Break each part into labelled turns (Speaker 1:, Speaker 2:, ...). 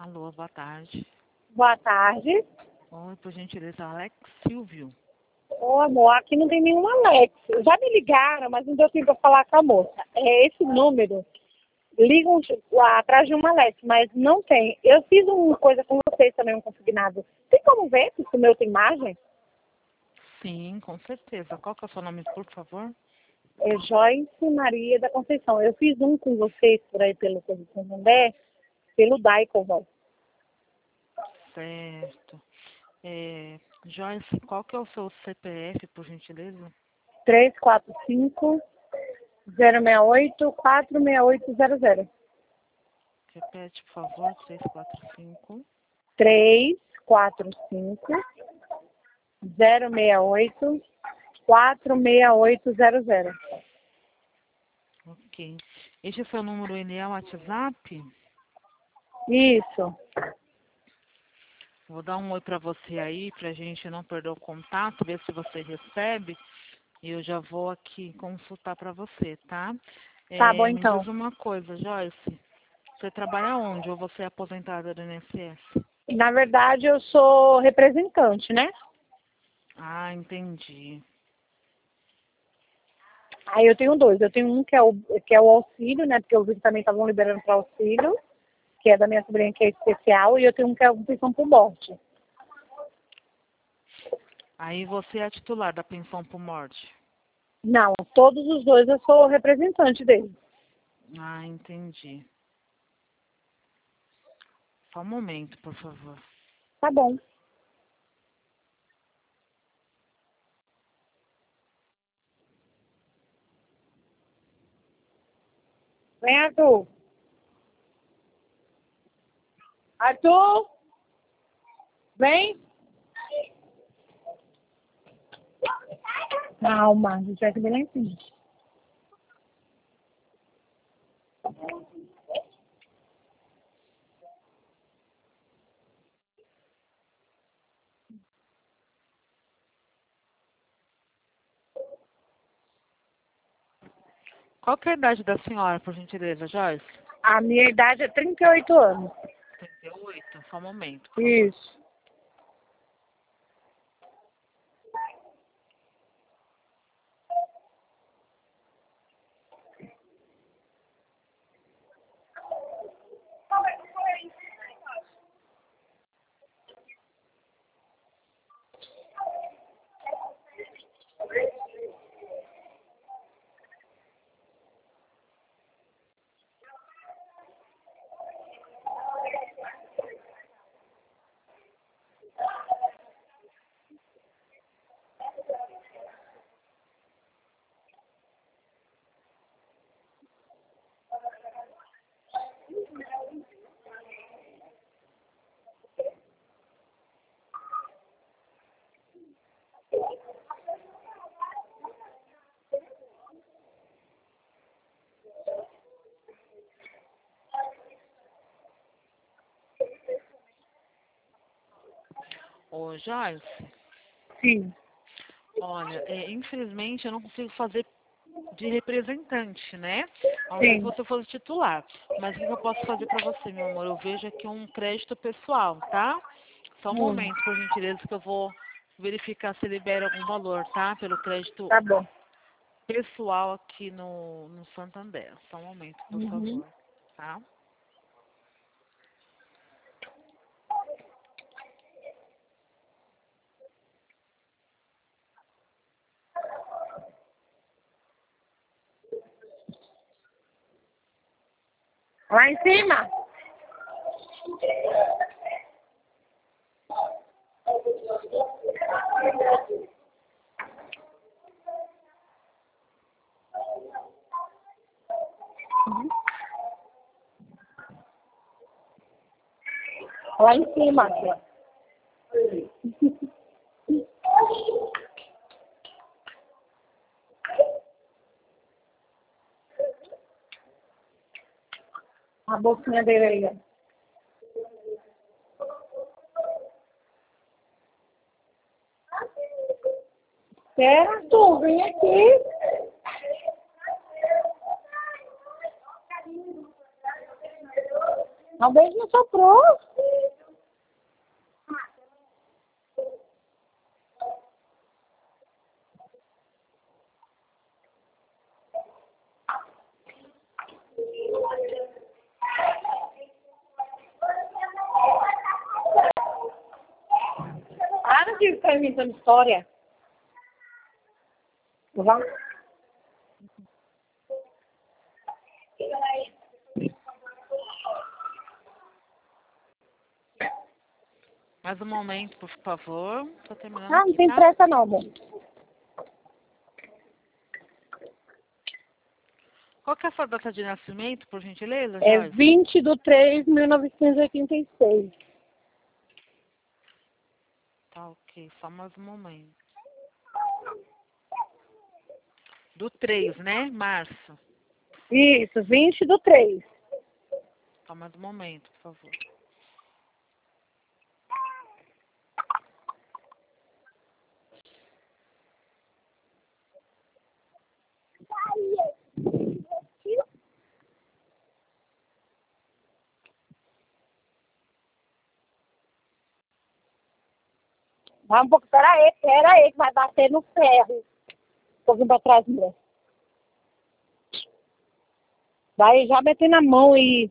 Speaker 1: Alô, boa tarde.
Speaker 2: Boa tarde.
Speaker 1: Oi, por gentileza, Alex Silvio.
Speaker 2: Ô, amor, aqui não tem nenhum Alex. Já me ligaram, mas não deu tempo para falar com a moça. É esse número. Ligam atrás de um Alex, mas não tem. Eu fiz uma coisa com vocês também, um consignado. Tem como ver se o meu tem imagem?
Speaker 1: Sim, com certeza. Qual que é o seu nome, por favor?
Speaker 2: É Joyce Maria da Conceição. Eu fiz um com vocês por aí pelo Santander, pelo Daico.
Speaker 1: Certo. Joyce, qual que é o seu CPF, por gentileza?
Speaker 2: 345-068-46800.
Speaker 1: Repete, por favor, 345.
Speaker 2: 345-068-46800.
Speaker 1: Ok. Este seu número, ele é o WhatsApp?
Speaker 2: Isso.
Speaker 1: Vou dar um oi para você aí, pra gente não perder o contato, ver se você recebe. E eu já vou aqui consultar para você, tá?
Speaker 2: Tá bom,
Speaker 1: Me
Speaker 2: então.
Speaker 1: diz uma coisa, Joyce. Você trabalha onde ou você é aposentada do INSS?
Speaker 2: Na verdade, eu sou representante, né?
Speaker 1: Ah, entendi.
Speaker 2: Aí eu tenho dois. Eu tenho um que é o auxílio, né? Porque eu vi que também estavam liberando para auxílio, que é da minha sobrinha, que é especial. E eu tenho um que é a pensão por morte.
Speaker 1: Aí você é a titular da pensão por morte?
Speaker 2: Não, todos os dois eu sou representante deles.
Speaker 1: Ah, entendi. Só um momento, por favor.
Speaker 2: Tá bom. Vem, Arthur. Arthur? Vem. Calma, a gente vai subir lá em cima.
Speaker 1: Qual que é a idade da senhora, por gentileza, Joyce?
Speaker 2: A minha idade é 38 anos.
Speaker 1: 38. Só um momento, por favor.
Speaker 2: Isso.
Speaker 1: Ô, Joyce,
Speaker 2: Sim.
Speaker 1: olha, infelizmente eu não consigo fazer de representante, né? A não ser que
Speaker 2: Sim.
Speaker 1: você fosse titular. Mas o que eu posso fazer para você, meu amor? Eu vejo aqui um crédito pessoal, tá? Só um momento, por gentileza, que eu vou verificar se libera algum valor, tá? Pelo crédito
Speaker 2: Tá bom.
Speaker 1: pessoal aqui no Santander. Só um momento, por
Speaker 2: Uhum.
Speaker 1: favor, tá?
Speaker 2: Lá em cima? Lá em cima. A bolsinha dele aí, ó. Certo, vem aqui. Dá um beijo no seu pro. de ficar inventando história. Vamos.
Speaker 1: Mais um momento, por favor. Tô terminando
Speaker 2: Ah,
Speaker 1: aqui,
Speaker 2: não tem
Speaker 1: tá?
Speaker 2: pressa não, amor.
Speaker 1: Qual que é a sua data de nascimento, por gentileza,
Speaker 2: É
Speaker 1: Joyce?
Speaker 2: 20/3/1986.
Speaker 1: Tá, ok. Só mais um momento. Do 3, né? Março.
Speaker 2: Isso, 20/3.
Speaker 1: Só mais um momento, por favor.
Speaker 2: Vai um pouco, pera aí, que vai bater no ferro. Um pouquinho pra trás, mulher. Vai já meter na mão e...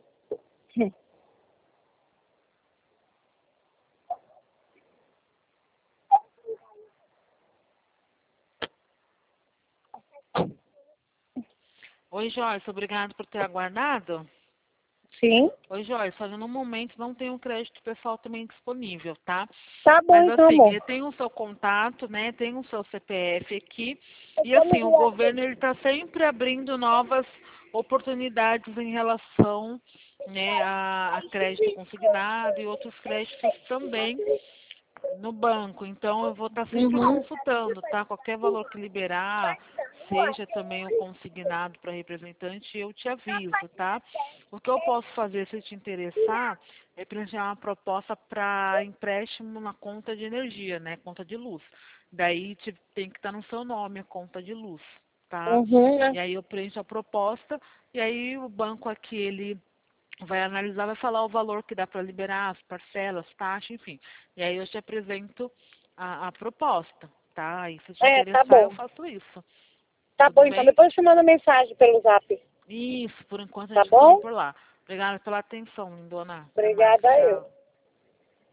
Speaker 1: Oi, Joyce. Obrigado por ter aguardado.
Speaker 2: Sim.
Speaker 1: Oi, Joyce. Olha, no momento não tem um crédito pessoal também disponível, tá?
Speaker 2: Tá bom,
Speaker 1: Mas
Speaker 2: então,
Speaker 1: assim,
Speaker 2: amor.
Speaker 1: tem o seu contato, né? Tem o seu CPF aqui. E assim, o governo ele está sempre abrindo novas oportunidades em relação, né, a crédito consignado e outros créditos também no banco. Então eu vou estar sempre
Speaker 2: Uhum.
Speaker 1: consultando, tá? Qualquer valor que liberar, seja também o consignado para representante, eu te aviso, tá? O que eu posso fazer, se te interessar, é preencher uma proposta para empréstimo na conta de energia, né? Conta de luz. Daí tem que estar no seu nome a conta de luz, tá?
Speaker 2: Uhum.
Speaker 1: E aí eu preencho a proposta e aí o banco aqui, ele vai analisar, vai falar o valor que dá para liberar, as parcelas, taxa, enfim. E aí eu te apresento a proposta, tá? E se te
Speaker 2: Tá
Speaker 1: interessar, eu
Speaker 2: bom.
Speaker 1: faço isso.
Speaker 2: Tá bom,
Speaker 1: Tudo
Speaker 2: então
Speaker 1: bem?
Speaker 2: depois eu te mando mensagem pelo zap.
Speaker 1: Isso, por enquanto a
Speaker 2: Tá
Speaker 1: gente ficando
Speaker 2: bom?
Speaker 1: por lá. Obrigada pela atenção, lindona. Até mais.
Speaker 2: Obrigada eu.
Speaker 1: Tchau.